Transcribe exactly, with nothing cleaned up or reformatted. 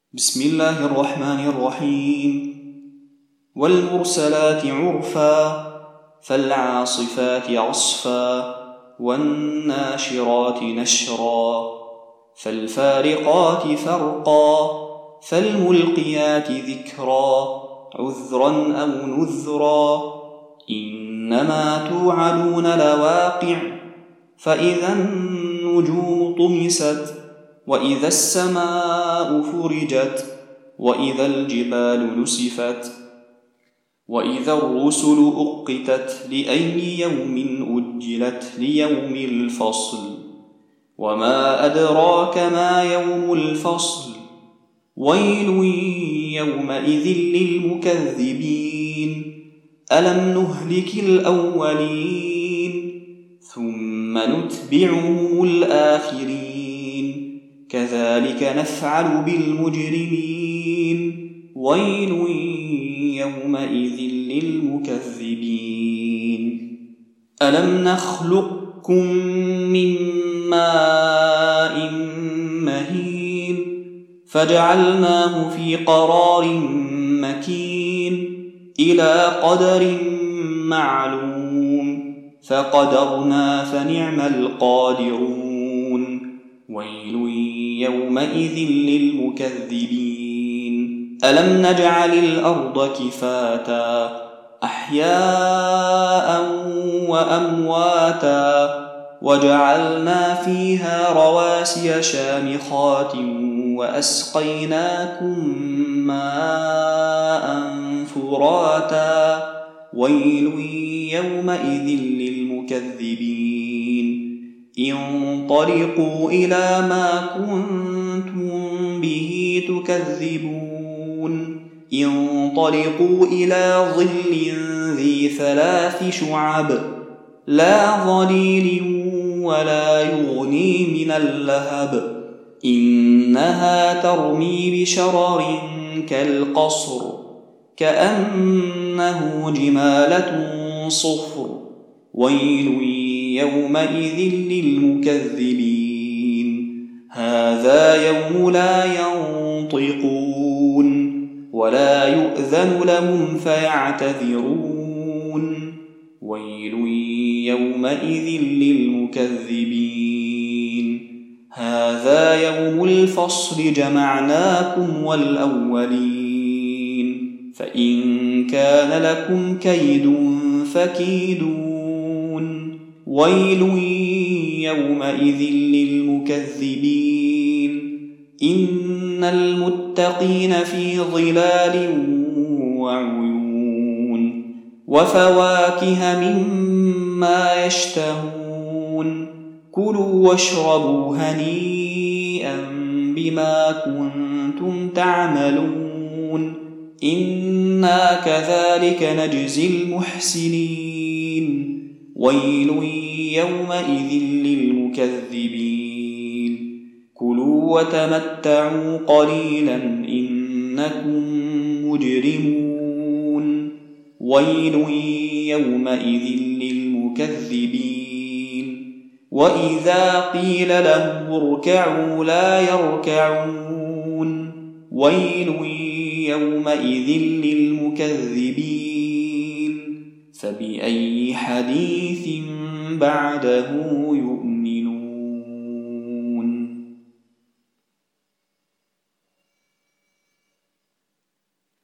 بسم الله الرحمن الرحيم. والمرسلات عرفا فالعاصفات عصفا والناشرات نشرا فالفارقات فرقا فالملقيات ذكرا عذرا أو نذرا إنما توعدون لواقع فإذا النجوم طمست وإذا السماء فرجت وإذا الجبال نسفت وإذا الرسل أقتت لأي يوم أجلت ليوم الفصل وما أدراك ما يوم الفصل ويل يومئذ للمكذبين ألم نهلك الأولين ثم نتبعهم الآخرين كذلك نفعل بالمجرمين ويل يومئذ للمكذبين ألم نخلقكم من ماء مهين فجعلناه في قرار مكين إلى قدر معلوم فقدرنا فنعم القادرون ويل يومئذ للمكذبين ألم نجعل الأرض كفاتا أحياء وأمواتا وجعلنا فيها رواسي شامخات وأسقيناكم ماء فراتا ويل يومئذ للمكذبين انطلقوا إلى ما كنتم به تكذبون انطلقوا إلى ظل ذي ثلاث شعب لا ظليل ولا يغني من اللهب إنها ترمي بشرر كالقصر كأنه جمالة صفر ويل يومئذ للمكذبين هذا يوم لا ينطقون ولا يؤذن لهم فيعتذرون ويل يومئذ للمكذبين هذا يوم الفصل جمعناكم والأولين فإن كان لكم كيد فكيدون ويل يومئذ للمكذبين إن المتقين في ظلال وعيون وفواكه مما يشتهون كلوا واشربوا هنيئا بما كنتم تعملون إنا كذلك نجزي المحسنين ويل يومئذ للمكذبين كلوا وتمتعوا قليلا إنكم مجرمون ويل يومئذ للمكذبين وإذا قيل لهم اركعوا لا يركعون ويل يومئذ للمكذبين فبأي حديث بعده